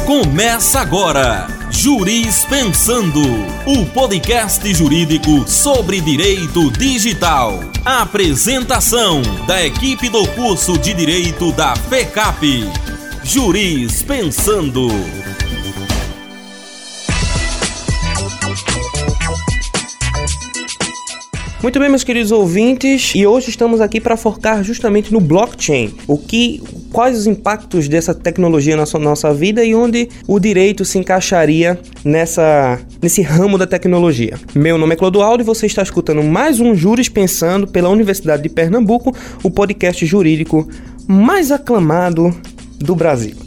Começa agora, Juris Pensando, o podcast jurídico sobre direito digital. A apresentação da equipe do curso de Direito da FECAP. Juris Pensando. Muito bem, meus queridos ouvintes, e hoje estamos aqui para focar justamente no blockchain. Quais os impactos dessa tecnologia na nossa vida e onde o direito se encaixaria nesse ramo da tecnologia. Meu nome é Clodoaldo e você está escutando mais um Juris Pensando pela Universidade de Pernambuco, o podcast jurídico mais aclamado do Brasil.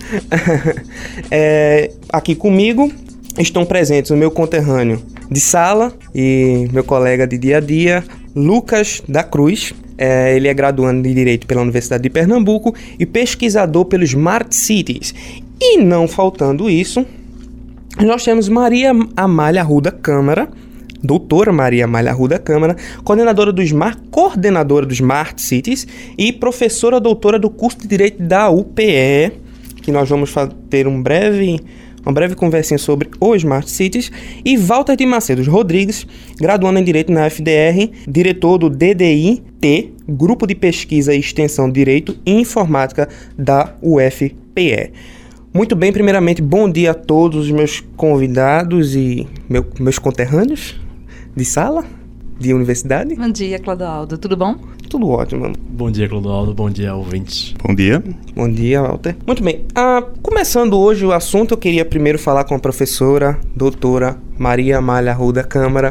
Aqui comigo estão presentes o meu conterrâneo de sala e meu colega de dia a dia, Lucas da Cruz. Ele é graduando de Direito pela Universidade de Pernambuco e pesquisador pelo Smart Cities. E não faltando isso, nós temos Maria Amália Arruda Câmara, doutora Maria Amália Arruda Câmara, coordenadora do Smart Cities e professora doutora do curso de Direito da UPE, que nós vamos ter uma breve conversinha sobre o Smart Cities, e Walter de Macedo Rodrigues, graduando em Direito na FDR, diretor do DDI-T, Grupo de Pesquisa e Extensão de Direito e Informática da UFPE. Muito bem, primeiramente, bom dia a todos os meus convidados e meus conterrâneos de sala, de universidade. Bom dia, Clodoaldo. Tudo bom? Tudo ótimo. Bom dia, Clodoaldo. Bom dia, ouvintes. Bom dia. Bom dia, Walter. Muito bem. Começando hoje o assunto, eu queria primeiro falar com a professora, doutora Maria Amália Arruda Câmara,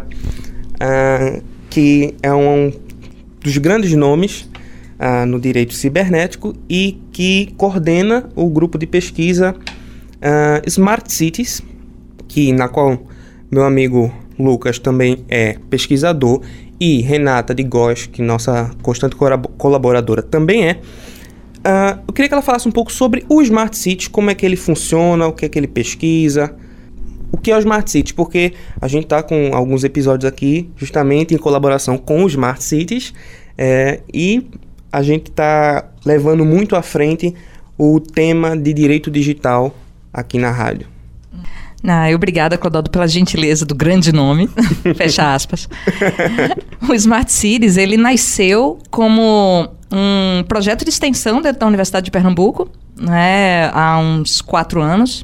que é um dos grandes nomes no direito cibernético e que coordena o grupo de pesquisa Smart Cities, na qual meu amigo Lucas também é pesquisador, e Renata de Góes, que nossa constante colaboradora também é. Eu queria que ela falasse um pouco sobre o Smart Cities, como é que ele funciona, o que é que ele pesquisa, o que é o Smart Cities, porque a gente está com alguns episódios aqui justamente em colaboração com o Smart Cities, e a gente está levando muito à frente o tema de direito digital aqui na rádio. Obrigada, Clodoaldo, pela gentileza do grande nome, fecha aspas. O Smart Cities, ele nasceu como um projeto de extensão dentro da Universidade de Pernambuco, né, há uns 4 anos,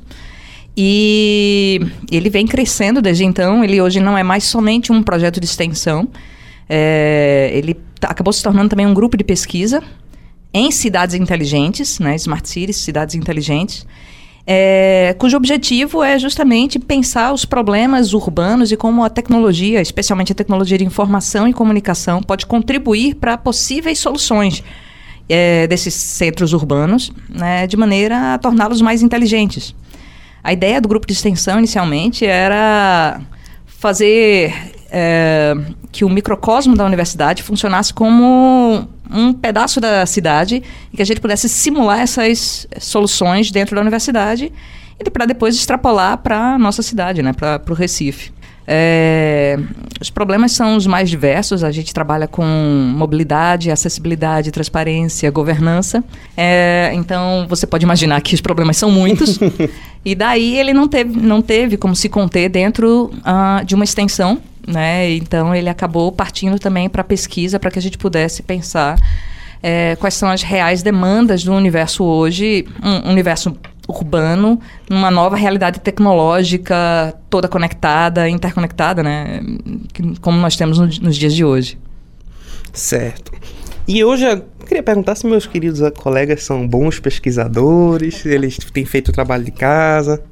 e ele vem crescendo desde então. Ele hoje não é mais somente um projeto de extensão, ele acabou se tornando também um grupo de pesquisa em cidades inteligentes, né, Smart Cities, cidades inteligentes, cujo objetivo é justamente pensar os problemas urbanos e como a tecnologia, especialmente a tecnologia de informação e comunicação, pode contribuir para possíveis soluções desses centros urbanos, né, de maneira a torná-los mais inteligentes. A ideia do grupo de extensão, inicialmente, era fazer que o microcosmo da universidade funcionasse como um pedaço da cidade e que a gente pudesse simular essas soluções dentro da universidade e para depois extrapolar para a nossa cidade, né, para o Recife. Os problemas são os mais diversos. A gente trabalha com mobilidade, acessibilidade, transparência, governança. Então, você pode imaginar que os problemas são muitos. E daí ele não teve como se conter dentro de uma extensão, né? Então, ele acabou partindo também para a pesquisa, para que a gente pudesse pensar quais são as reais demandas do universo hoje, um universo urbano, numa nova realidade tecnológica, toda conectada, interconectada, né? Como nós temos nos dias de hoje. Certo. E hoje eu queria perguntar se meus queridos colegas são bons pesquisadores, eles têm feito o trabalho de casa.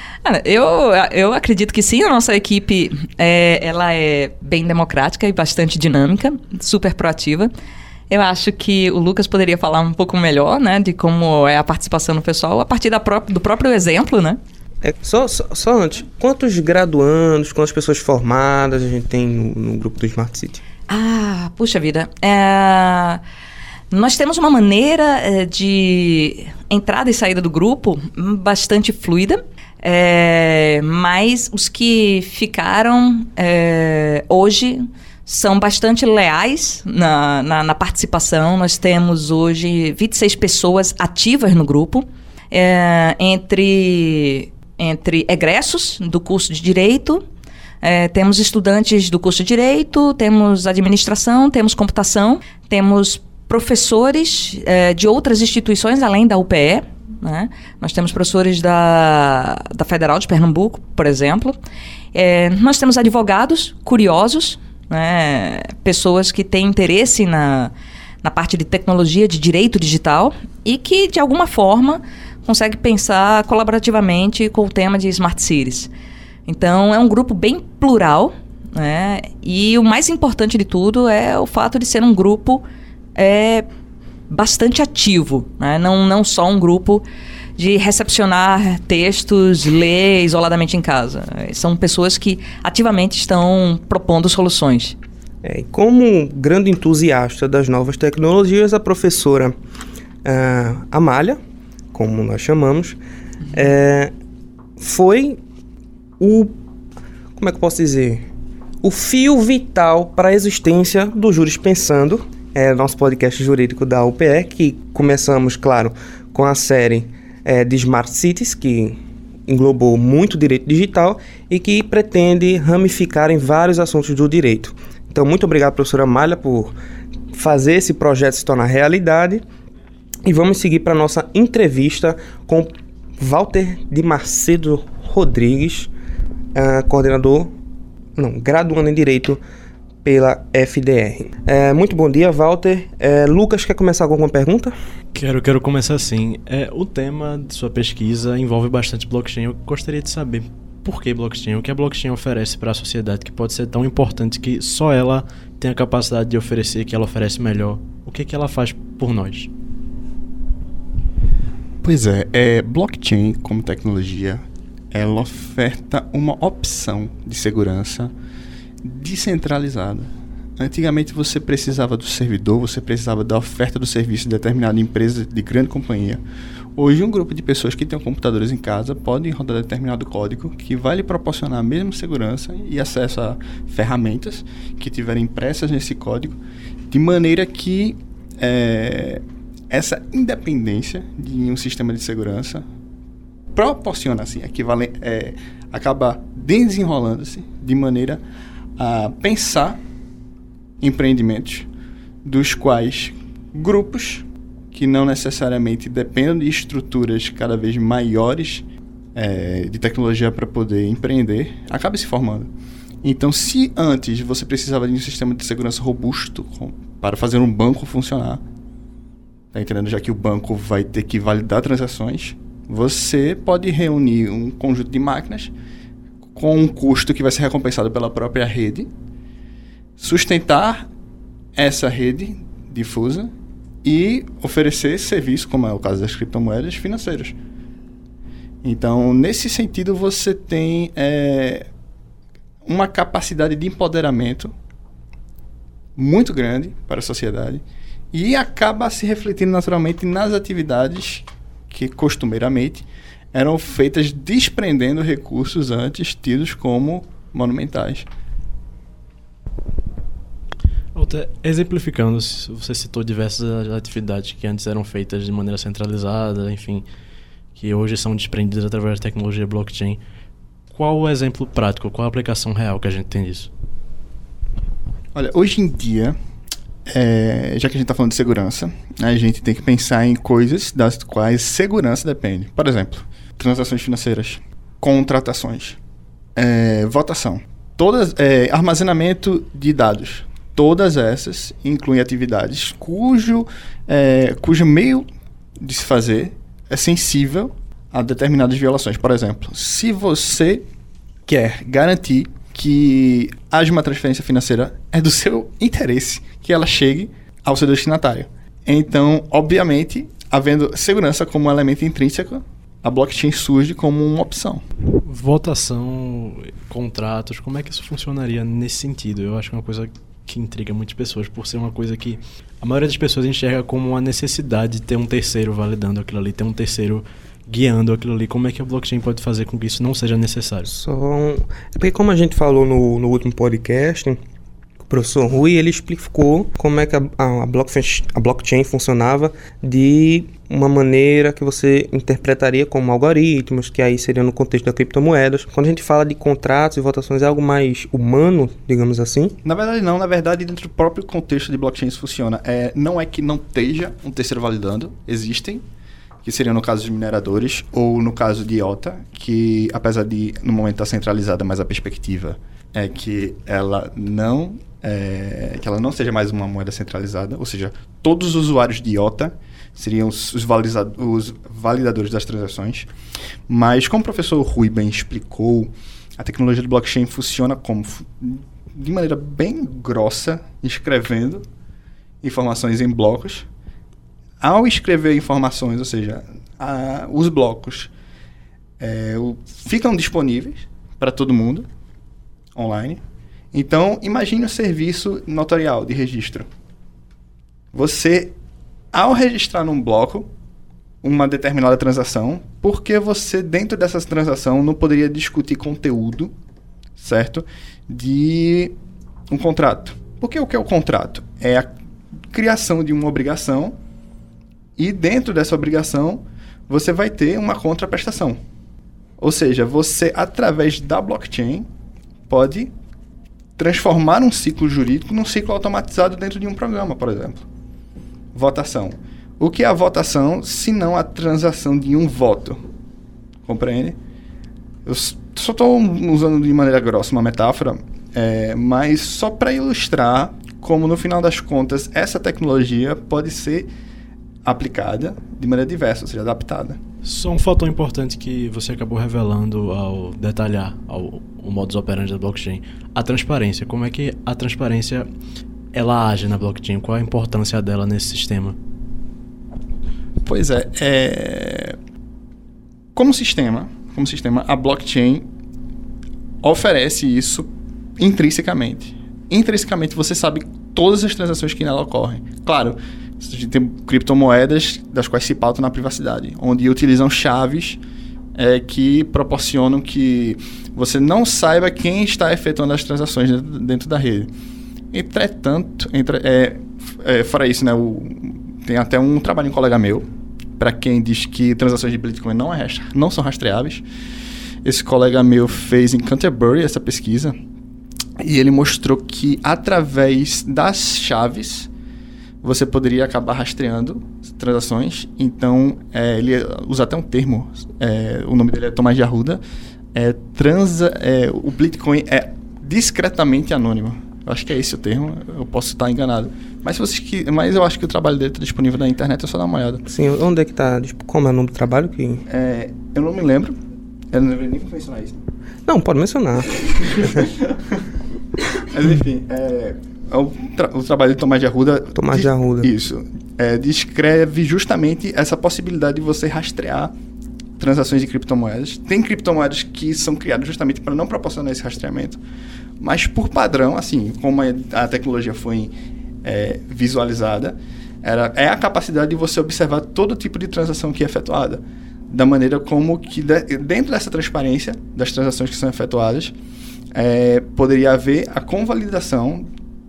Eu acredito que sim. A nossa equipe ela é bem democrática e bastante dinâmica, super proativa. Eu acho que o Lucas poderia falar um pouco melhor, né, de como é a participação do pessoal a partir do próprio exemplo, né? Só antes, quantos graduandos, quantas pessoas formadas a gente tem no grupo do Smart City? Puxa vida. Nós temos uma maneira de entrada e saída do grupo bastante fluida. Mas os que ficaram hoje são bastante leais na participação. Nós temos hoje 26 pessoas ativas no grupo, entre entre egressos do curso de Direito, temos estudantes do curso de Direito, temos administração, temos computação, temos professores de outras instituições além da UPE, né? Nós temos professores da Federal de Pernambuco, por exemplo. Nós temos advogados curiosos, né? Pessoas que têm interesse na parte de tecnologia, de direito digital e que, de alguma forma, conseguem pensar colaborativamente com o tema de Smart Cities. Então, é um grupo bem plural, né? E o mais importante de tudo é o fato de ser um grupo bastante ativo, né? Não só um grupo de recepcionar textos, ler isoladamente em casa. São pessoas que ativamente estão propondo soluções. Como grande entusiasta das novas tecnologias, a professora Amália, como nós chamamos, foi como é que eu posso dizer? O fio vital para a existência do Juris Pensando, nosso podcast jurídico da UPE, que começamos, claro, com a série de Smart Cities, que englobou muito direito digital e que pretende ramificar em vários assuntos do direito. Então, muito obrigado, professora Amália, por fazer esse projeto se tornar realidade. E vamos seguir para a nossa entrevista com Walter de Macedo Rodrigues, graduando em Direito pela FDR. Muito bom dia, Walter. Lucas, quer começar com alguma pergunta? Quero começar assim. O tema de sua pesquisa envolve bastante blockchain. Eu gostaria de saber por que blockchain? O que a blockchain oferece para a sociedade que pode ser tão importante que só ela tem a capacidade de oferecer, que ela oferece melhor? O que ela faz por nós? Pois blockchain como tecnologia, ela oferta uma opção de segurança descentralizada. Antigamente você precisava do servidor, você precisava da oferta do serviço de determinada empresa, de grande companhia. Hoje um grupo de pessoas que tem computadores em casa podem rodar determinado código que vai lhe proporcionar a mesma segurança e acesso a ferramentas que tiverem impressas nesse código, de maneira que essa independência de um sistema de segurança proporciona, assim, acaba desenrolando-se de maneira a pensar empreendimentos dos quais grupos que não necessariamente dependem de estruturas cada vez maiores de tecnologia para poder empreender, acaba se formando. Então, se antes você precisava de um sistema de segurança robusto para fazer um banco funcionar, tá entendendo? Já que o banco vai ter que validar transações, você pode reunir um conjunto de máquinas com um custo que vai ser recompensado pela própria rede, sustentar essa rede difusa e oferecer serviço, como é o caso das criptomoedas financeiras. Então, nesse sentido, você tem uma capacidade de empoderamento muito grande para a sociedade e acaba se refletindo naturalmente nas atividades que costumeiramente eram feitas desprendendo recursos antes tidos como monumentais. Exemplificando, você citou diversas atividades que antes eram feitas de maneira centralizada, enfim, que hoje são desprendidas através da tecnologia blockchain. Qual o exemplo prático, qual a aplicação real que a gente tem disso? Olha, hoje em dia, já que a gente está falando de segurança, a gente tem que pensar em coisas das quais segurança depende. Por exemplo, transações financeiras, contratações, votação, armazenamento de dados. Todas essas incluem atividades cujo meio de se fazer é sensível a determinadas violações. Por exemplo, se você quer garantir que haja uma transferência financeira, é do seu interesse que ela chegue ao seu destinatário. Então, obviamente, havendo segurança como um elemento intrínseco, a blockchain surge como uma opção. Votação, contratos, como é que isso funcionaria nesse sentido? Eu acho que é uma coisa que intriga muitas pessoas, por ser uma coisa que a maioria das pessoas enxerga como uma necessidade de ter um terceiro validando aquilo ali, ter um terceiro guiando aquilo ali. Como é que a blockchain pode fazer com que isso não seja necessário? Porque como a gente falou no último podcast, professor Rui, ele explicou como é que a blockchain funcionava de uma maneira que você interpretaria como algoritmos, que aí seria no contexto das criptomoedas. Quando a gente fala de contratos e votações, é algo mais humano, digamos assim? Na verdade não, na verdade dentro do próprio contexto de blockchain isso funciona. Não é que não esteja um terceiro validando, existem, que seriam no caso de mineradores, ou no caso de IOTA, que apesar de no momento estar centralizada, mas a perspectiva é que ela não seja mais uma moeda centralizada, ou seja, todos os usuários de IOTA seriam os validadores das transações. Mas como o professor Rui bem explicou, a tecnologia do blockchain funciona de maneira bem grossa, escrevendo informações em blocos. Ao escrever informações, ou seja, os blocos ficam disponíveis para todo mundo online. Então, imagine o serviço notorial de registro. Você, ao registrar num bloco uma determinada transação, por que você, dentro dessa transação, não poderia discutir conteúdo, certo? De um contrato. Porque o que é o contrato? É a criação de uma obrigação e dentro dessa obrigação você vai ter uma contraprestação. Ou seja, você, através da blockchain, pode transformar um ciclo jurídico num ciclo automatizado dentro de um programa, por exemplo. Votação. O que é a votação, se não a transação de um voto? Compreende? Eu só estou usando de maneira grossa uma metáfora, mas só para ilustrar como, no final das contas, essa tecnologia pode ser aplicada de maneira diversa, ou seja, adaptada. Só um fator importante que você acabou revelando ao detalhar o modus operandi da blockchain, a transparência. Como é que a transparência ela age na blockchain? Qual a importância dela nesse sistema? Pois como sistema, a blockchain oferece isso intrinsecamente. Intrinsecamente você sabe todas as transações que nela ocorrem. Claro, a gente tem criptomoedas das quais se pautam na privacidade, onde utilizam chaves que proporcionam que você não saiba quem está efetuando as transações dentro da rede. Entretanto, fora isso, né, tem até um trabalho em colega meu, para quem diz que transações de Bitcoin não são rastreáveis. Esse colega meu fez em Canterbury essa pesquisa, e ele mostrou que através das chaves você poderia acabar rastreando transações. Então, ele usa até um termo, o nome dele é Tomás de Arruda, o Bitcoin é discretamente anônimo. Eu acho que é esse o termo, eu posso estar enganado. Mas eu acho que o trabalho dele está disponível na internet, é só dar uma olhada. Sim, onde é que está? Como é o nome do trabalho? Eu não me lembro, eu não deveria nem mencionar isso. Não, pode mencionar. Mas enfim, o trabalho de Tomás de Arruda... Tomás de Arruda. Isso. Descreve justamente essa possibilidade de você rastrear transações de criptomoedas. Tem criptomoedas que são criadas justamente para não proporcionar esse rastreamento, mas por padrão, assim, como a tecnologia foi visualizada, é a capacidade de você observar todo tipo de transação que é efetuada, da maneira como que dentro dessa transparência das transações que são efetuadas, poderia haver a convalidação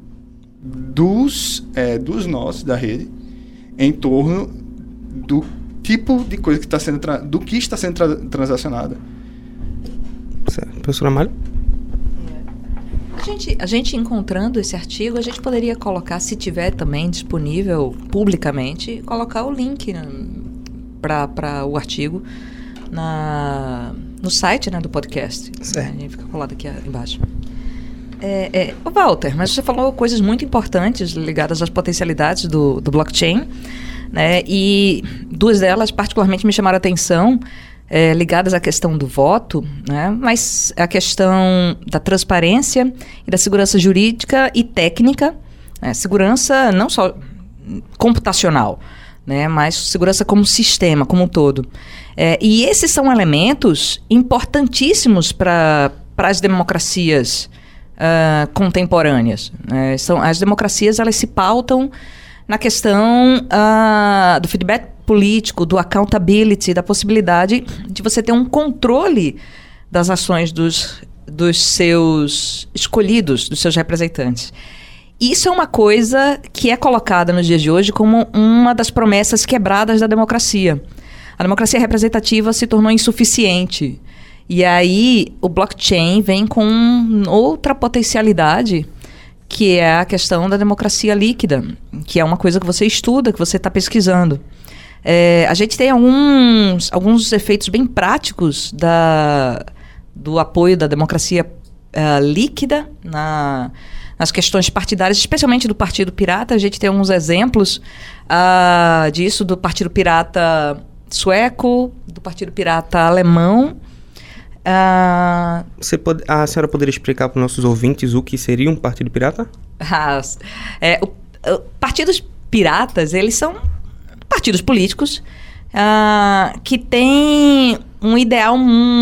dos nós da rede em torno do tipo de coisa que está sendo transacionada. Certo. Professora Amália? A gente encontrando esse artigo, a gente poderia colocar, se tiver também disponível publicamente, colocar o link para o artigo no site, né, do podcast. Certo. A gente fica colado aqui embaixo. Walter, mas você falou coisas muito importantes ligadas às potencialidades do blockchain, né? E duas delas particularmente me chamaram a atenção, ligadas à questão do voto, né? Mas a questão da transparência e da segurança jurídica e técnica, né? Segurança não só computacional, né? Mas segurança como sistema, como um todo. E esses são elementos importantíssimos para as democracias contemporâneas. As democracias, elas se pautam na questão do feedback político, do accountability, da possibilidade de você ter um controle das ações dos seus escolhidos, dos seus representantes. isso é uma coisa que é colocada nos dias de hoje como uma das promessas quebradas da democracia. A democracia representativa se tornou insuficiente. E aí o blockchain vem com outra potencialidade, que é a questão da democracia líquida, que é uma coisa que você estuda, que você está pesquisando. A gente tem alguns efeitos bem práticos do apoio da democracia líquida nas questões partidárias, especialmente do Partido Pirata. A gente tem alguns exemplos disso, do Partido Pirata sueco, do Partido Pirata alemão. A senhora poderia explicar para os nossos ouvintes o que seria um partido pirata? Partidos piratas, eles são partidos políticos que têm um ideal...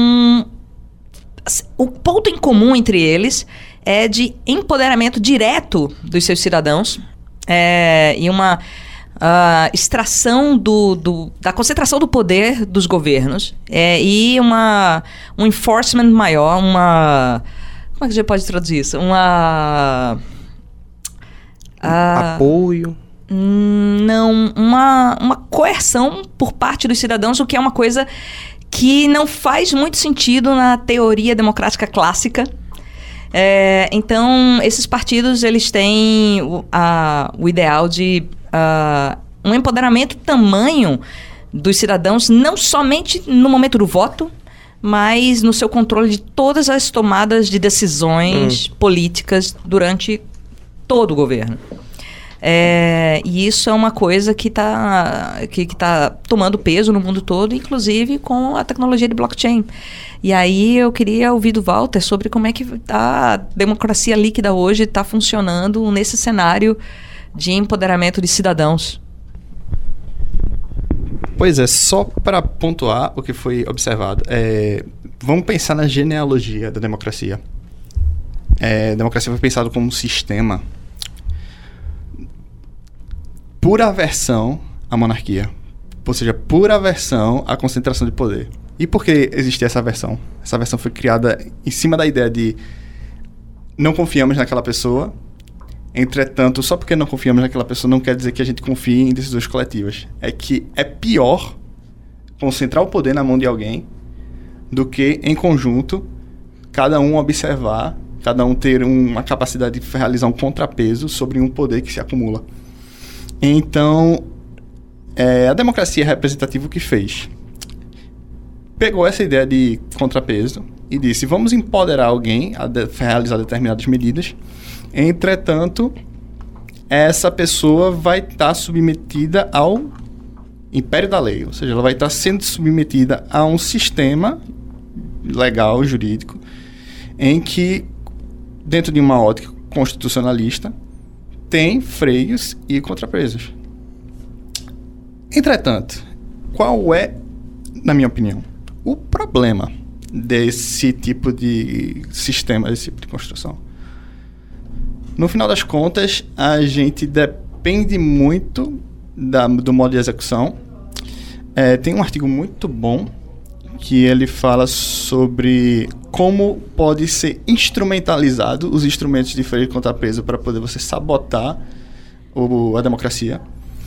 O ponto em comum entre eles é de empoderamento direto dos seus cidadãos e uma extração da concentração do poder dos governos e um enforcement maior, como é que a gente pode traduzir isso? Apoio? Não, uma coerção por parte dos cidadãos, o que é uma coisa que não faz muito sentido na teoria democrática clássica. Então, esses partidos, eles têm o ideal de um empoderamento tamanho dos cidadãos, não somente no momento do voto, mas no seu controle de todas as tomadas de decisões políticas durante todo o governo. E isso é uma coisa que tá tomando peso no mundo todo, inclusive com a tecnologia de blockchain. E aí eu queria ouvir do Walter sobre como é que a democracia líquida hoje está funcionando nesse cenário de empoderamento de cidadãos. Pois é, só para pontuar o que foi observado, vamos pensar na genealogia da democracia. A democracia foi pensada como um sistema por aversão à monarquia, ou seja, por aversão à concentração de poder. E por que existia essa aversão? Essa aversão foi criada em cima da ideia de não confiamos naquela pessoa, entretanto, só porque não confiamos naquela pessoa não quer dizer que a gente confie em decisões coletivas. É que é pior concentrar o poder na mão de alguém do que, em conjunto, cada um observar, cada um ter uma capacidade de realizar um contrapeso sobre um poder que se acumula. Então, a democracia representativa o que fez? Pegou essa ideia de contrapeso e disse, vamos empoderar alguém a realizar determinadas medidas, entretanto, essa pessoa vai estar submetida ao império da lei, ou seja, ela vai estar sendo submetida a um sistema legal, jurídico, em que, dentro de uma ótica constitucionalista, tem freios e contrapesos. Entretanto, qual é, na minha opinião, o problema desse tipo de sistema, desse tipo de construção? No final das contas, a gente depende muito do modo de execução. Tem um artigo muito bom que ele fala sobre como pode ser instrumentalizado os instrumentos de freio e contrapeso para poder você sabotar a democracia.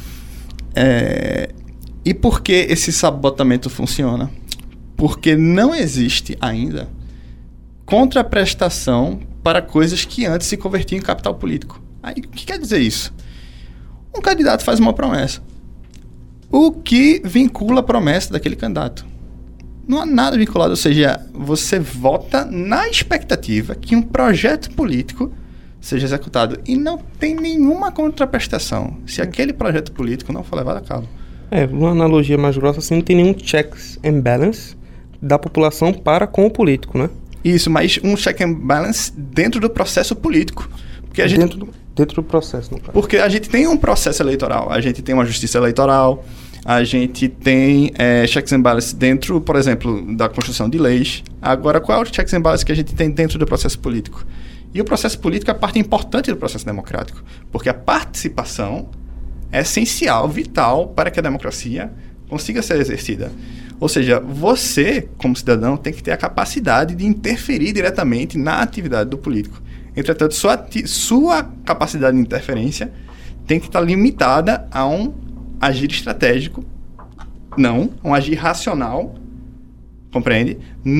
E por que esse sabotamento funciona? Porque não existe ainda contraprestação para coisas que antes se convertiam em capital político. Aí, o que quer dizer isso? Um candidato faz uma promessa. O que vincula a promessa daquele candidato? Não há nada vinculado, ou seja, você vota na expectativa que um projeto político seja executado e não tem nenhuma contraprestação se aquele projeto político não for levado a cabo. Uma analogia mais grossa assim, não tem nenhum checks and balance da população para com o político, né? Isso, mas um check and balance dentro do processo político. Porque dentro do processo, no caso. Porque a gente tem um processo eleitoral, a gente tem uma justiça eleitoral, a gente tem checks and balances dentro, por exemplo, da construção de leis. Agora, qual é o checks and balances que a gente tem dentro do processo político? E o processo político é parte importante do processo democrático, porque a participação é essencial, vital, para que a democracia consiga ser exercida. Ou seja, você, como cidadão, tem que ter a capacidade de interferir diretamente na atividade do político. Entretanto, sua capacidade de interferência tem que estar limitada a um agir estratégico, não um agir racional, compreende?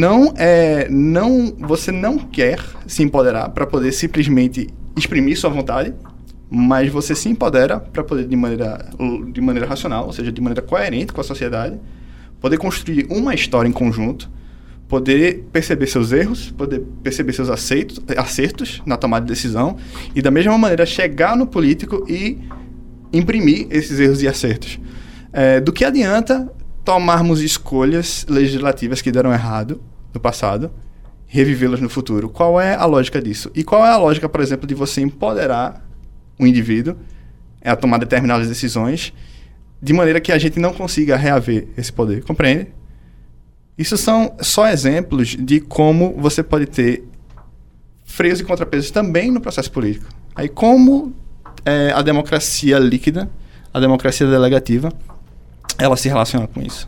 Você não quer se empoderar para poder simplesmente exprimir sua vontade, mas você se empodera para poder, de maneira racional, ou seja, de maneira coerente com a sociedade, poder construir uma história em conjunto, poder perceber seus erros, poder perceber seus acertos na tomada de decisão e, da mesma maneira, chegar no político e imprimir esses erros e acertos. Do que adianta tomarmos escolhas legislativas que deram errado no passado, revivê-las no futuro? Qual é a lógica disso? E qual é a lógica, por exemplo, de você empoderar o indivíduo a tomar determinadas decisões de maneira que a gente não consiga reaver esse poder? Compreende? Isso são só exemplos de como você pode ter freios e contrapesos também no processo político. Aí como a democracia líquida, a democracia delegativa, ela se relaciona com isso.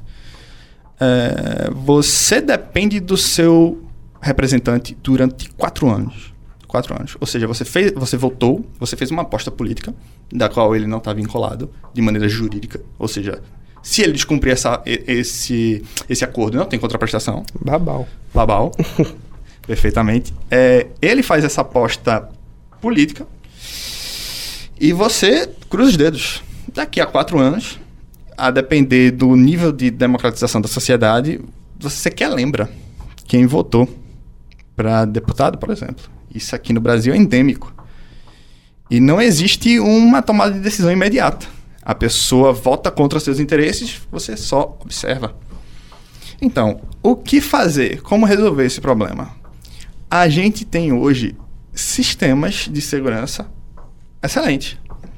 Você depende do seu representante durante 4 anos. 4 anos. Ou seja, você votou, você fez uma aposta política, da qual ele não está vinculado de maneira jurídica. Ou seja, se ele descumprir esse acordo, não tem contraprestação. Babau. Perfeitamente. Ele faz essa aposta política e você cruza os dedos. Daqui a 4 anos, a depender do nível de democratização da sociedade, você sequer lembra quem votou para deputado, por exemplo. Isso aqui no Brasil é endêmico. E não existe uma tomada de decisão imediata. A pessoa vota contra seus interesses, você só observa. Então, o que fazer? Como resolver esse problema? A gente tem hoje sistemas de segurança excelentes.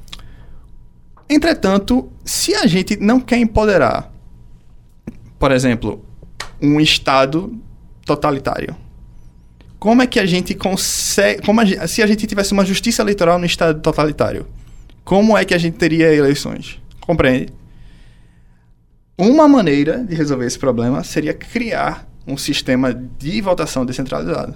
Entretanto, se a gente não quer empoderar, por exemplo, um Estado totalitário, como é que a gente consegue... se a gente tivesse uma justiça eleitoral no Estado totalitário, como é que a gente teria eleições? Compreende? Uma maneira de resolver esse problema seria criar um sistema de votação descentralizado.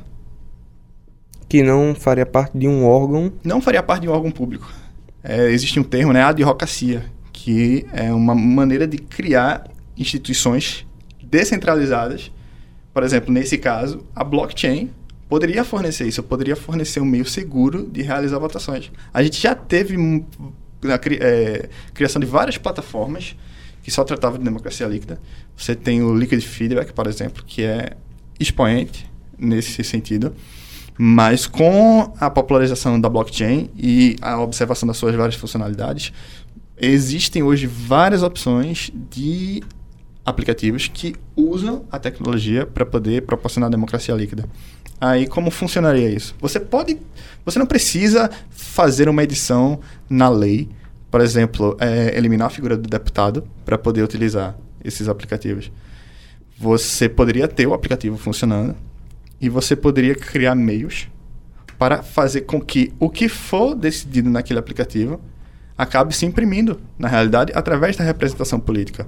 Que não faria parte de um órgão... Não faria parte de um órgão público. Existe um termo, né? Advocacia, que é uma maneira de criar instituições descentralizadas. Por exemplo, nesse caso, a blockchain poderia fornecer isso, poderia fornecer um meio seguro de realizar votações. A gente já teve a criação de várias plataformas que só tratavam de democracia líquida. Você tem o Liquid Feedback, por exemplo, que é expoente nesse sentido. Mas com a popularização da blockchain e a observação das suas várias funcionalidades, existem hoje várias opções de aplicativos que usam a tecnologia para poder proporcionar a democracia líquida. Aí, como funcionaria isso? Você não precisa fazer uma edição na lei, por exemplo, eliminar a figura do deputado para poder utilizar esses aplicativos. Você poderia ter o aplicativo funcionando e você poderia criar meios para fazer com que o que for decidido naquele aplicativo acabe se imprimindo, na realidade, através da representação política.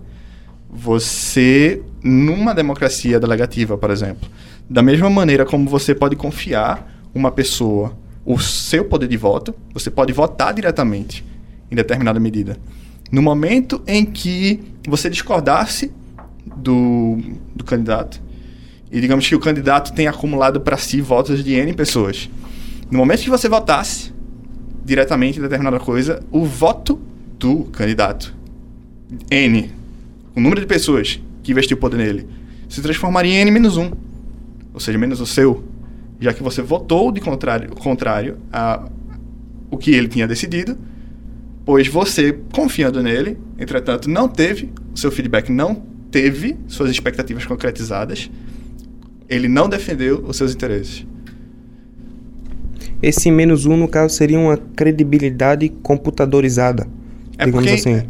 Você, numa democracia delegativa, por exemplo, da mesma maneira como você pode confiar uma pessoa o seu poder de voto, você pode votar diretamente em determinada medida. No momento em que você discordasse do candidato, e digamos que o candidato tem acumulado para si votos de N pessoas, no momento que você votasse diretamente em determinada coisa, o voto do candidato, N, o número de pessoas que investiu o poder nele, se transformaria em N-1, ou seja, menos o seu, já que você votou de contrário a o que ele tinha decidido, pois você, confiando nele, entretanto, não teve o seu feedback, não teve suas expectativas concretizadas, ele não defendeu os seus interesses. Esse -1, no caso, seria uma credibilidade computadorizada, digamos assim.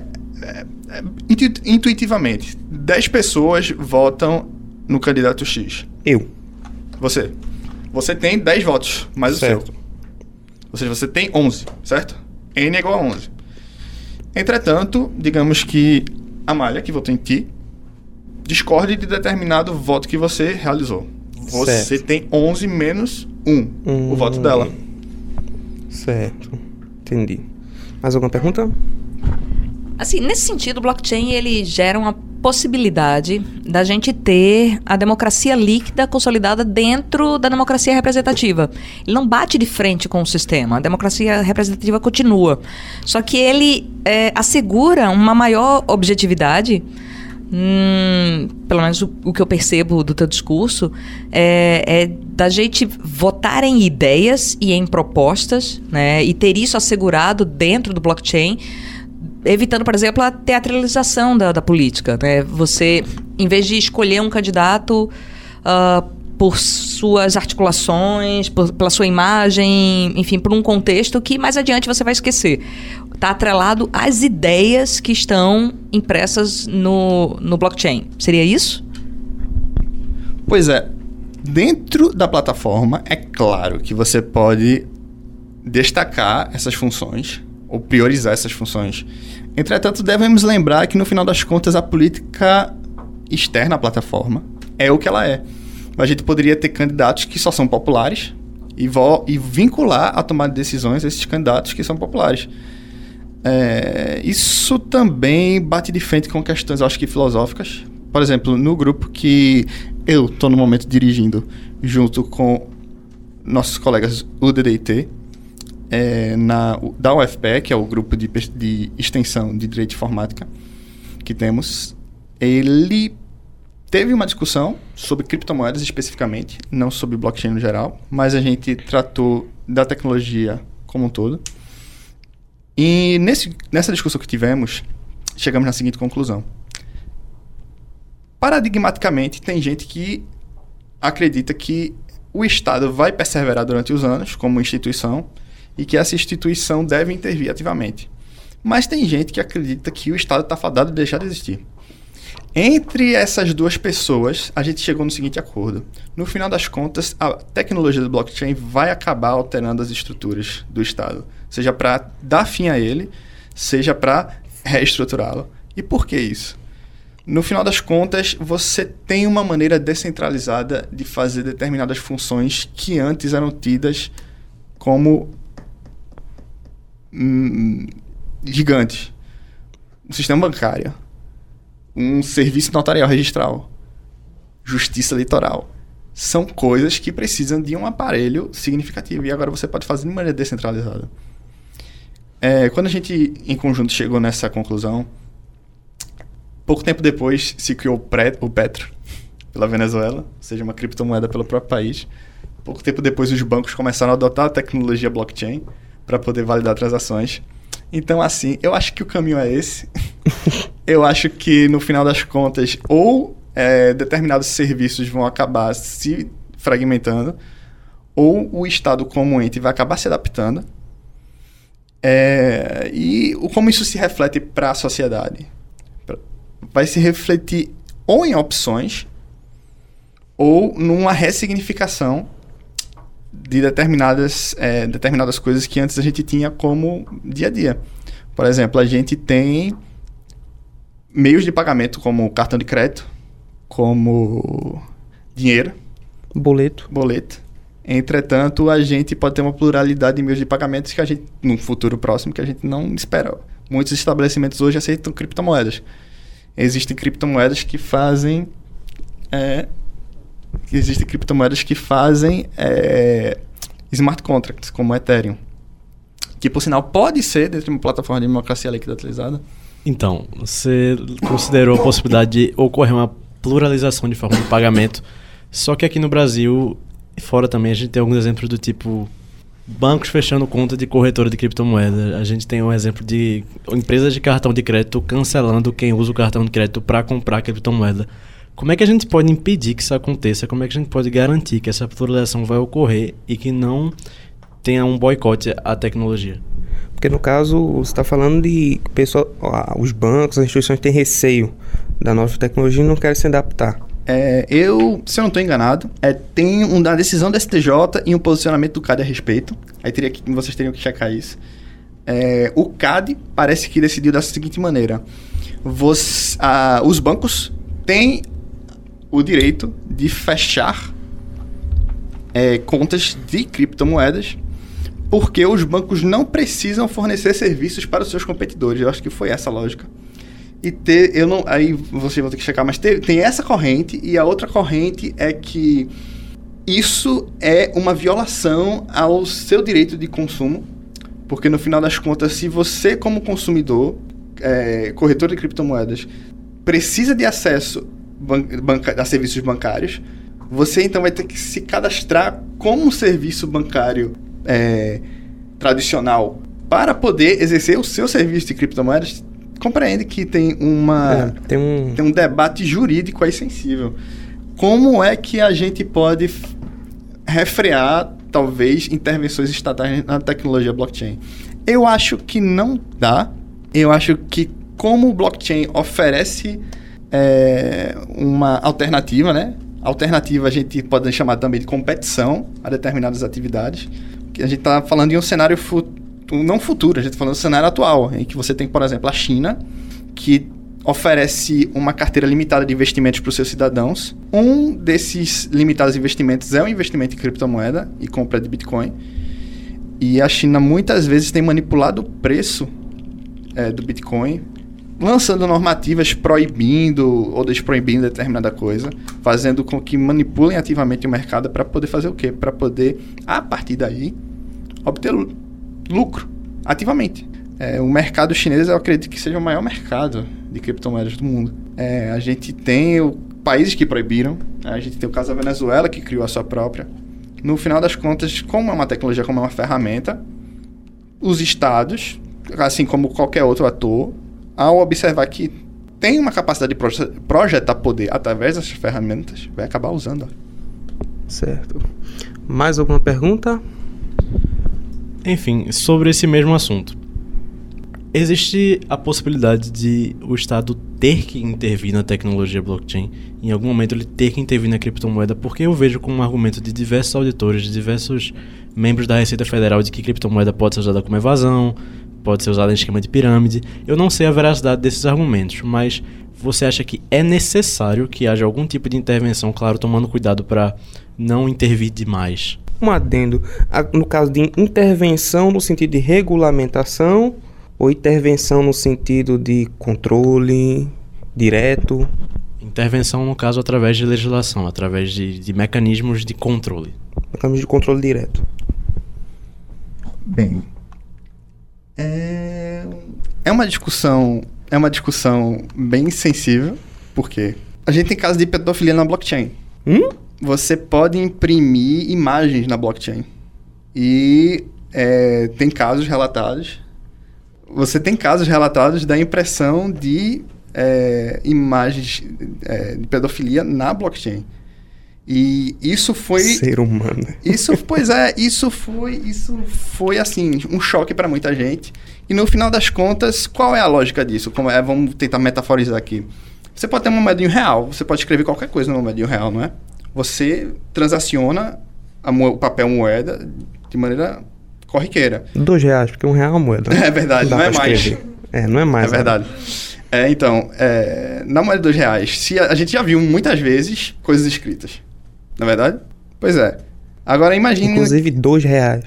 Intuitivamente, 10 pessoas votam no candidato X. Eu. Você tem 10 votos, mais certo. O seu. Ou seja, você tem 11, certo? N é igual a 11. Entretanto, digamos que a Malha, que votou em ti, discorde de determinado voto que você realizou. Você tem 11 menos o voto dela. Certo, entendi. Mais alguma pergunta? Assim, nesse sentido, o blockchain ele gera uma possibilidade da gente ter a democracia líquida consolidada dentro da democracia representativa. Ele não bate de frente com o sistema, a democracia representativa continua. Só que ele assegura uma maior objetividade, pelo menos o que eu percebo do teu discurso, é da gente votar em ideias e em propostas, né, e ter isso assegurado dentro do blockchain, evitando, por exemplo, a teatralização da política, né? Você, em vez de escolher um candidato por suas articulações, pela sua imagem, enfim, por um contexto que mais adiante você vai esquecer. Está atrelado às ideias que estão impressas no blockchain. Seria isso? Pois é. Dentro da plataforma, é claro que você pode destacar essas funções ou priorizar essas funções. Entretanto, devemos lembrar que, no final das contas, a política externa à plataforma é o que ela é. A gente poderia ter candidatos que só são populares e vincular a tomada de decisões a esses candidatos que são populares. Isso também bate de frente com questões, eu acho que filosóficas. Por exemplo, no grupo que eu estou no momento dirigindo, junto com nossos colegas UDDIT, da UFPE, que é o grupo de extensão de Direito de Informática que temos, ele teve uma discussão sobre criptomoedas especificamente, não sobre blockchain no geral, mas a gente tratou da tecnologia como um todo. E nessa discussão que tivemos, chegamos na seguinte conclusão. Paradigmaticamente, tem gente que acredita que o Estado vai perseverar durante os anos como instituição e que essa instituição deve intervir ativamente. Mas tem gente que acredita que o Estado está fadado de deixar de existir. Entre essas duas pessoas, a gente chegou no seguinte acordo. No final das contas, a tecnologia do blockchain vai acabar alterando as estruturas do Estado. Seja para dar fim a ele, seja para reestruturá-lo. E por que isso? No final das contas, você tem uma maneira descentralizada de fazer determinadas funções que antes eram tidas como gigantes. Um sistema bancário, um serviço notarial registral, justiça eleitoral. São coisas que precisam de um aparelho significativo. E agora você pode fazer de maneira descentralizada. Quando a gente, em conjunto, chegou nessa conclusão, pouco tempo depois se criou o Petro pela Venezuela, ou seja, uma criptomoeda pelo próprio país. Pouco tempo depois os bancos começaram a adotar a tecnologia blockchain para poder validar transações. Então, assim, eu acho que o caminho é esse. Eu acho que, no final das contas, ou determinados serviços vão acabar se fragmentando, ou o Estado como ente vai acabar se adaptando. E como isso se reflete para a sociedade? Vai se refletir ou em opções ou numa ressignificação de determinadas coisas que antes a gente tinha como dia a dia. Por exemplo, a gente tem meios de pagamento como cartão de crédito, como dinheiro, boleto. Entretanto, a gente pode ter uma pluralidade de meios de pagamentos que a gente, num futuro próximo, que a gente não espera. Muitos estabelecimentos hoje aceitam criptomoedas. Existem criptomoedas que fazem smart contracts, como o Ethereum, que, por sinal, pode ser dentro de uma plataforma de democracia líquida utilizada. Então, você considerou a possibilidade de ocorrer uma pluralização de forma de pagamento, só que aqui no Brasil e fora também a gente tem alguns exemplos do tipo bancos fechando conta de corretora de criptomoeda. A gente tem um exemplo de empresas de cartão de crédito cancelando quem usa o cartão de crédito para comprar criptomoeda. Como é que a gente pode impedir que isso aconteça? Como é que a gente pode garantir que essa pluralização vai ocorrer e que não tenha um boicote à tecnologia? Porque no caso, você está falando de os bancos, as instituições têm receio da nova tecnologia e não querem se adaptar. Se eu não estou enganado, tem uma decisão do STJ e um posicionamento do CAD a respeito. Aí vocês teriam que checar isso. O CAD parece que decidiu da seguinte maneira. Os bancos têm o direito de fechar contas de criptomoedas, porque os bancos não precisam fornecer serviços para os seus competidores. Eu acho que foi essa a lógica. E aí você vai ter que checar, mas tem essa corrente, e a outra corrente é que isso é uma violação ao seu direito de consumo, porque no final das contas, se você como consumidor, corretor de criptomoedas, precisa de acesso a serviços bancários, você então vai ter que se cadastrar como um serviço bancário tradicional para poder exercer o seu serviço de criptomoedas. Compreende que tem um debate jurídico aí sensível. Como é que a gente pode refrear, talvez, intervenções estatais na tecnologia blockchain? Eu acho que não dá. Eu acho que como o blockchain oferece uma alternativa, né? Alternativa a gente pode chamar também de competição a determinadas atividades. A gente está falando em um cenário não futuro, a gente está falando do cenário atual, em que você tem, por exemplo, a China, que oferece uma carteira limitada de investimentos para os seus cidadãos. Um desses limitados investimentos é o investimento em criptomoeda e compra de Bitcoin. E a China muitas vezes tem manipulado o preço do Bitcoin, lançando normativas proibindo ou desproibindo determinada coisa, fazendo com que manipulem ativamente o mercado para poder fazer o quê? Para poder, a partir daí, obter lucro ativamente. O mercado chinês, eu acredito que seja o maior mercado de criptomoedas do mundo. A gente tem países que proibiram, a gente tem o caso da Venezuela, que criou a sua própria. No final das contas, como é uma tecnologia, como é uma ferramenta, os estados, assim como qualquer outro ator, ao observar que tem uma capacidade de projetar poder através dessas ferramentas, vai acabar usando. Certo. Mais alguma pergunta? Enfim, sobre esse mesmo assunto. Existe a possibilidade de o Estado ter que intervir na tecnologia blockchain, em algum momento ele ter que intervir na criptomoeda, porque eu vejo como um argumento de diversos auditores, de diversos membros da Receita Federal, de que criptomoeda pode ser usada como evasão, pode ser usada em esquema de pirâmide. Eu não sei a veracidade desses argumentos, mas você acha que é necessário que haja algum tipo de intervenção, claro, tomando cuidado para não intervir demais? Um adendo, no caso de intervenção no sentido de regulamentação ou intervenção no sentido de controle direto? Intervenção, no caso, através de legislação, através de mecanismos de controle. Mecanismos de controle direto. Bem, é uma discussão bem sensível, porque a gente tem casos de pedofilia na blockchain. Você pode imprimir imagens na blockchain. E tem casos relatados. Você tem casos relatados da impressão de imagens de pedofilia na blockchain. E isso foi... Ser humano. Isso foi assim, um choque para muita gente. E no final das contas, qual é a lógica disso? Vamos tentar metaforizar aqui. Você pode ter uma moeda em real, você pode escrever qualquer coisa numa moeda em real, não é? Você transaciona o papel moeda de maneira corriqueira. R$2, porque R$1 é uma moeda. É verdade, não é mais. Não é mais. É verdade. Então, na moeda de R$2, a gente já viu muitas vezes coisas escritas. Não é verdade? Pois é. Agora imagine... Inclusive R$2.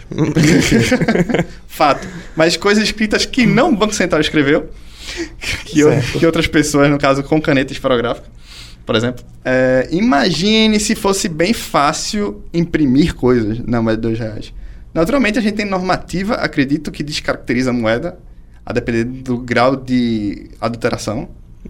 Fato. Mas coisas escritas que não o Banco Central escreveu, que outras pessoas, no caso, com caneta esferográfica, por exemplo. Imagine se fosse bem fácil imprimir coisas na moeda de R$2. Naturalmente, a gente tem normativa, acredito, que descaracteriza a moeda, a depender do grau de adulteração.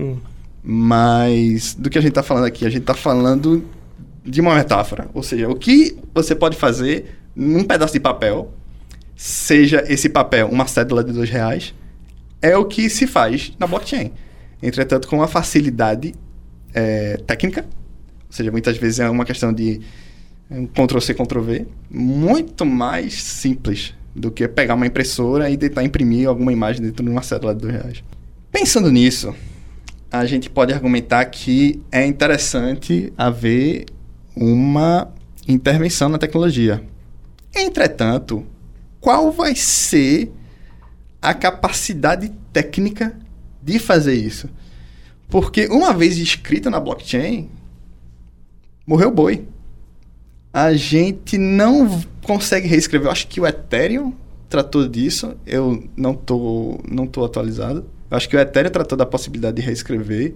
Mas do que a gente está falando aqui? A gente está falando de uma metáfora. Ou seja, o que você pode fazer num pedaço de papel, seja esse papel uma cédula de R$2, é o que se faz na blockchain. Entretanto, com uma facilidade técnica, ou seja, muitas vezes é uma questão de Ctrl-C, Ctrl-V, muito mais simples do que pegar uma impressora e tentar imprimir alguma imagem dentro de uma cédula de R$2. Pensando nisso, a gente pode argumentar que é interessante haver uma intervenção na tecnologia. Entretanto, qual vai ser a capacidade técnica de fazer isso? Porque uma vez escrita na blockchain, morreu o boi. a gente não consegue reescrever. Eu acho que o Ethereum tratou disso. Eu não tô atualizado. Eu acho que o Ethereum tratou da possibilidade de reescrever.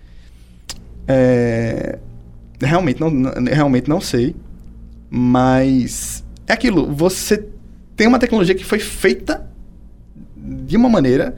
Realmente não sei. Mas é aquilo. Você tem uma tecnologia que foi feita de uma maneira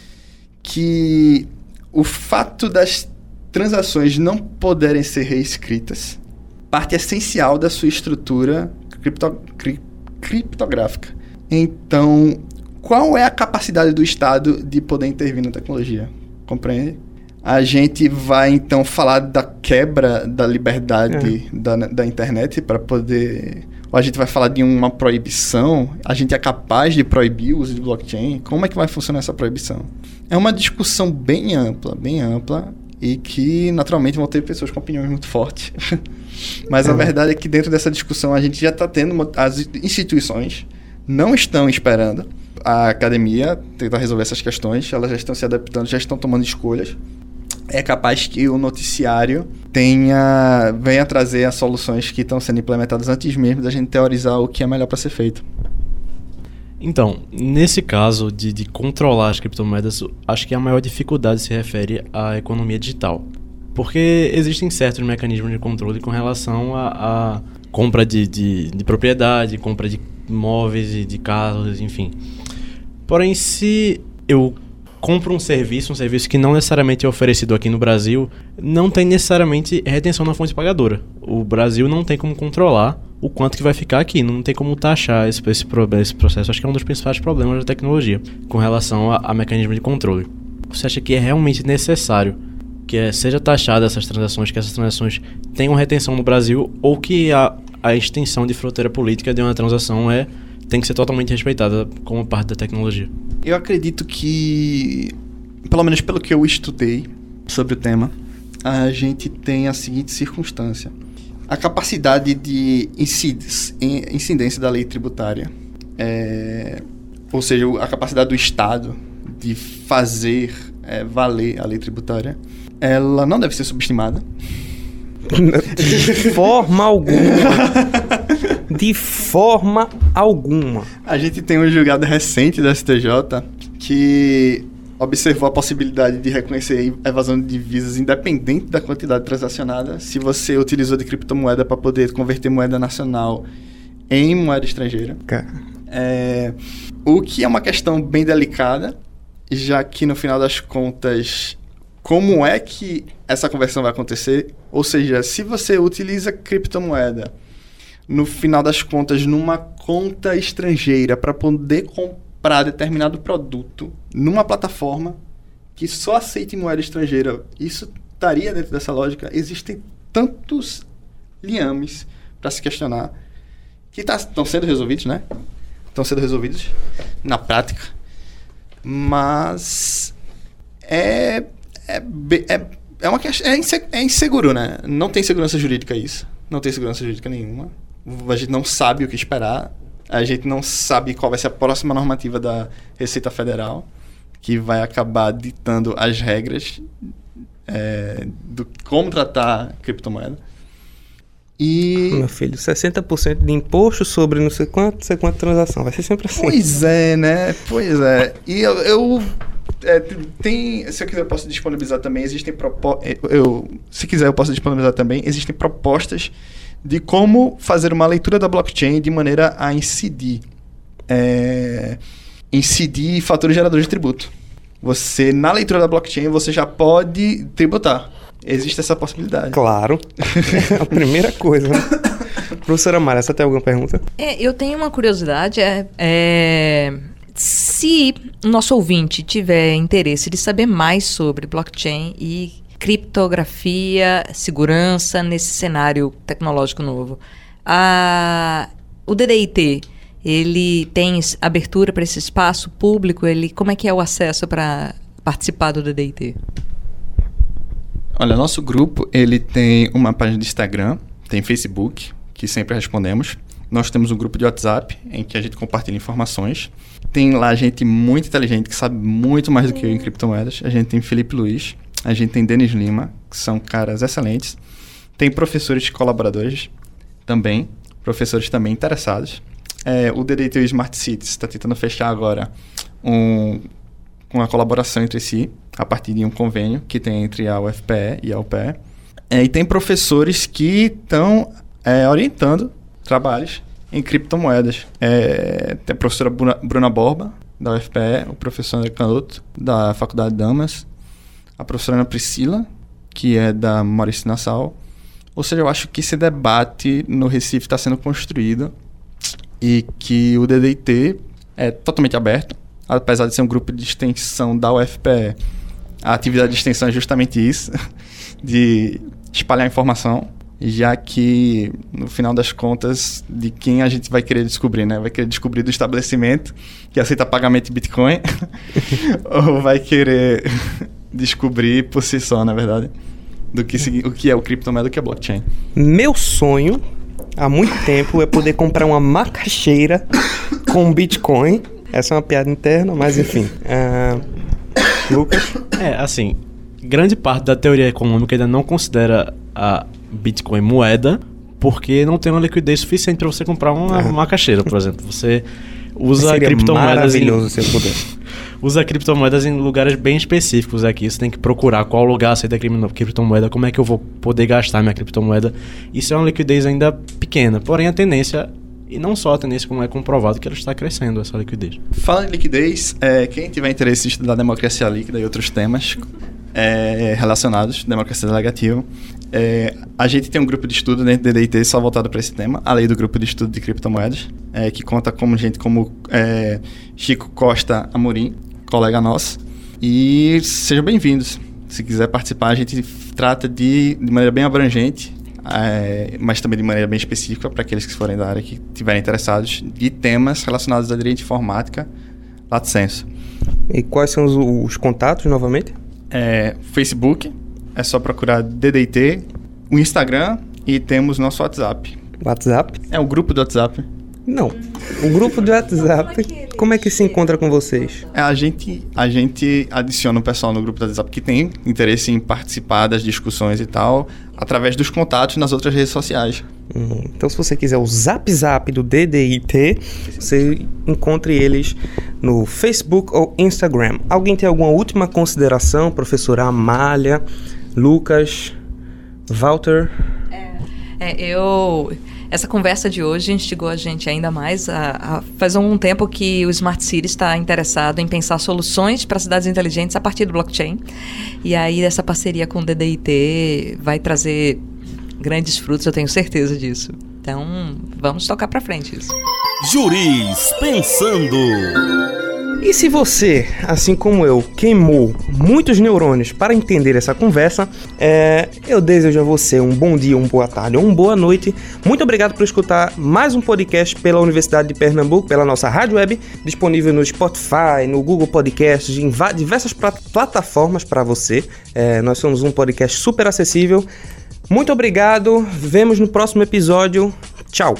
que o fato das transações não poderem ser reescritas, parte essencial da sua estrutura criptográfica. Então, qual é a capacidade do Estado de poder intervir na tecnologia? Compreende? A gente vai, então, falar da quebra da liberdade da internet para poder... Ou a gente vai falar de uma proibição? A gente é capaz de proibir o uso de blockchain? Como é que vai funcionar essa proibição? É uma discussão bem ampla, e que, naturalmente, vão ter pessoas com opiniões muito fortes. Mas a verdade é que dentro dessa discussão a gente já está tendo... As instituições não estão esperando a academia tentar resolver essas questões, elas já estão se adaptando, já estão tomando escolhas. É capaz que o noticiário venha trazer as soluções que estão sendo implementadas antes mesmo da gente teorizar o que é melhor para ser feito. Então, nesse caso de controlar as criptomoedas, acho que a maior dificuldade se refere à economia digital. Porque existem certos mecanismos de controle com relação à compra de propriedade, compra de imóveis e de carros, enfim. Porém, se eu compro um serviço que não necessariamente é oferecido aqui no Brasil, não tem necessariamente retenção na fonte pagadora. O Brasil não tem como controlar o quanto que vai ficar aqui, não tem como taxar esse processo. Acho que é um dos principais problemas da tecnologia com relação a mecanismo de controle. Você acha que é realmente necessário que seja taxada essas transações, que essas transações tenham retenção no Brasil, ou que a extensão de fronteira política de uma transação tem que ser totalmente respeitada como parte da tecnologia? Eu acredito que, pelo menos pelo que eu estudei sobre o tema, a gente tem a seguinte circunstância. A capacidade de incidência da lei tributária, ou seja, a capacidade do Estado de fazer valer a lei tributária, ela não deve ser subestimada. De forma alguma. De forma alguma. A gente tem um julgado recente da STJ que observou a possibilidade de reconhecer a evasão de divisas independente da quantidade transacionada, se você utilizou de criptomoeda para poder converter moeda nacional em moeda estrangeira. O que é uma questão bem delicada, já que no final das contas, como é que essa conversão vai acontecer? Ou seja, se você utiliza criptomoeda, no final das contas, numa conta estrangeira para poder comprar determinado produto numa plataforma que só aceite moeda estrangeira, isso estaria dentro dessa lógica? Existem tantos liames para se questionar que estão sendo resolvidos, né? Estão sendo resolvidos na prática, mas é inseguro, né? Não tem segurança jurídica isso. Não tem segurança jurídica nenhuma. A gente não sabe o que esperar. A gente não sabe qual vai ser a próxima normativa da Receita Federal, que vai acabar ditando as regras do como tratar criptomoeda. E... Meu filho, 60% de imposto sobre não sei quanto transação. Vai ser sempre assim. Pois é, né? Pois é. E se eu quiser, eu posso disponibilizar também. Se quiser, eu posso disponibilizar também. Existem propostas de como fazer uma leitura da blockchain de maneira a incidir fatores geradores de tributo. Você, na leitura da blockchain, você já pode tributar. Existe essa possibilidade. Claro. A primeira coisa. Professora Mara, você tem alguma pergunta? Eu tenho uma curiosidade. Se o nosso ouvinte tiver interesse de saber mais sobre blockchain e criptografia, segurança nesse cenário tecnológico novo, o DDIT, ele tem abertura para esse espaço público? Como é que é o acesso para participar do DDIT? Olha, nosso grupo, ele tem uma página de Instagram, tem Facebook, que sempre respondemos. Nós temos um grupo de WhatsApp, em que a gente compartilha informações. Tem lá gente muito inteligente, que sabe muito mais do que eu em criptomoedas. A gente tem Felipe Luiz, a gente tem Denis Lima, que são caras excelentes. Tem professores colaboradores também. professores também interessados. O DDIT e o Smart Cities está tentando fechar agora uma colaboração entre si, a partir de um convênio que tem entre a UFPE e a UPE. E tem professores que estão orientando trabalhos em criptomoedas. Tem a professora Bruna Borba, da UFPE, o professor André Canotto, da Faculdade de Damas, a professora Ana Priscila, que é da Maurício Nassau. Ou seja, eu acho que esse debate no Recife está sendo construído e que o DDIT é totalmente aberto, apesar de ser um grupo de extensão da UFPE. A atividade de extensão é justamente isso, de espalhar informação, já que, no final das contas, de quem a gente vai querer descobrir, né? Vai querer descobrir do estabelecimento que aceita pagamento em Bitcoin ou vai querer descobrir por si só, na verdade, o que é o criptomoeda, o que é blockchain. Meu sonho, há muito tempo, é poder comprar uma macaxeira com Bitcoin. Essa é uma piada interna, mas enfim. Lucas? Assim, grande parte da teoria econômica ainda não considera a Bitcoin moeda, porque não tem uma liquidez suficiente para você comprar uma macaxeira, por exemplo. Você usa criptomoedas usa criptomoedas em lugares bem específicos aqui. Você tem que procurar qual lugar aceita criptomoeda, como é que eu vou poder gastar minha criptomoeda. Isso é uma liquidez ainda pequena, porém a tendência, e não só a tendência, como é comprovado que ela está crescendo, essa liquidez. Falando em liquidez, quem tiver interesse em estudar democracia líquida e outros temas relacionados, democracia delegativa, a gente tem um grupo de estudo dentro do DDIT só voltado para esse tema, além do grupo de estudo de criptomoedas, que conta com gente como Chico Costa Amorim, colega nosso, e sejam bem-vindos. Se quiser participar, a gente trata de maneira bem abrangente, mas também de maneira bem específica para aqueles que forem da área que estiverem interessados, de temas relacionados à direito de informática, lato sensu. E quais são os contatos, novamente? Facebook, é só procurar DDIT, o Instagram e temos nosso WhatsApp. WhatsApp? O grupo do WhatsApp. Não. O grupo do WhatsApp, como é que se encontra com vocês? A gente adiciona o pessoal no grupo do WhatsApp que tem interesse em participar das discussões e tal, através dos contatos nas outras redes sociais. Então, se você quiser o Zap do DDIT, você encontre eles no Facebook ou Instagram. Alguém tem alguma última consideração? Professora Amália, Lucas, Walter? Essa conversa de hoje instigou a gente ainda mais. Faz algum tempo que o Smart City está interessado em pensar soluções para cidades inteligentes a partir do blockchain. E aí essa parceria com o DDIT vai trazer grandes frutos, eu tenho certeza disso. Então, vamos tocar para frente isso. Juris Pensando. E se você, assim como eu, queimou muitos neurônios para entender essa conversa, eu desejo a você um bom dia, uma boa tarde ou uma boa noite. Muito obrigado por escutar mais um podcast pela Universidade de Pernambuco, pela nossa rádio web, disponível no Spotify, no Google Podcasts, em diversas plataformas para você. Nós somos um podcast super acessível. Muito obrigado, vemos no próximo episódio. Tchau!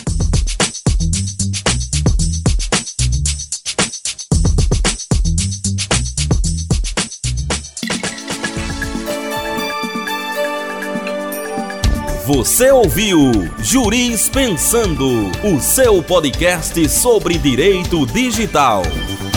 Você ouviu Juris Pensando, o seu podcast sobre direito digital.